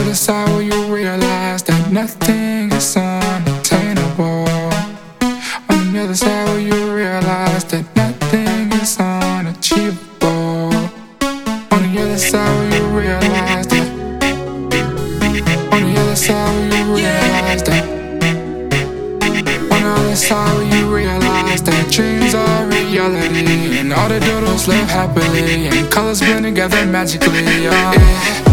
other side where you realize that nothing is unattainable. On the other side where you realize that nothing is unachievable. On the other side where you realize that. On the other side where you realize that. On the other side where you realize that dreams are reality, and all the doodles live happily, and colors blend together magically.